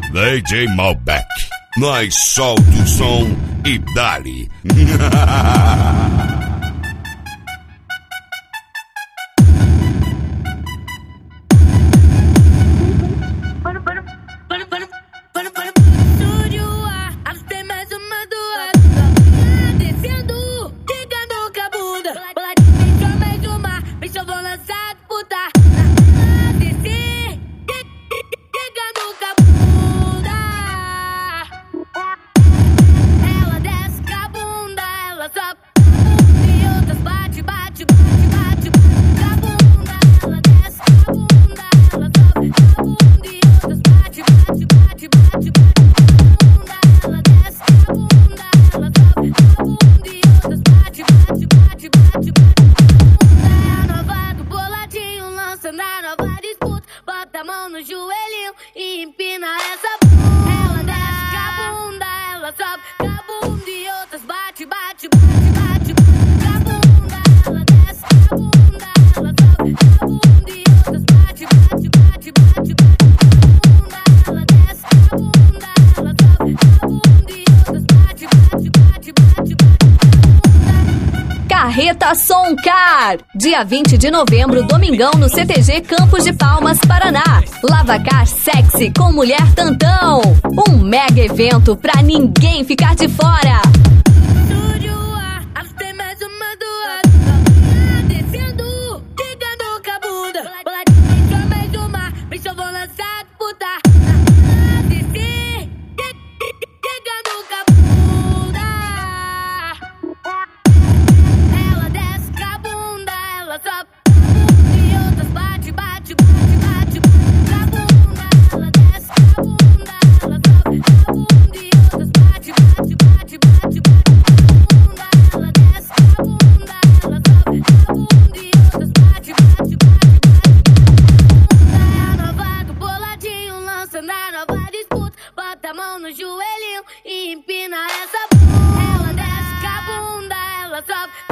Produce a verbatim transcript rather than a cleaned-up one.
D J Malbec. Nós solta o som e dali. Carreta Soncar, dia vinte de novembro, domingão no C T G Campos de Palmas, Paraná. Lavacar Sexy com Mulher Tantão, um mega evento pra ninguém ficar de fora. Bota a mão no joelhinho e empina essa bunda. Ela desce com a bunda, ela sobe.